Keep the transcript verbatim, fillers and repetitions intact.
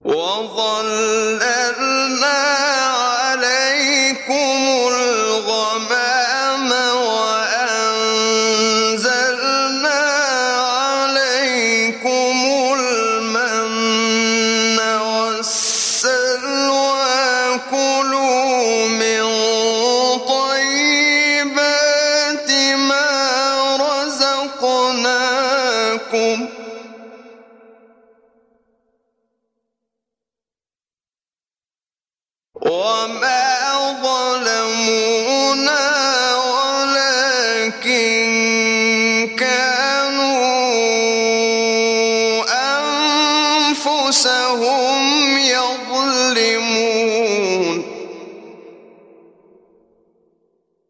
وظللنا عليكم الغمام وأنزلنا عليكم المن والسلوى كلوا من طيبات ما رزقناكم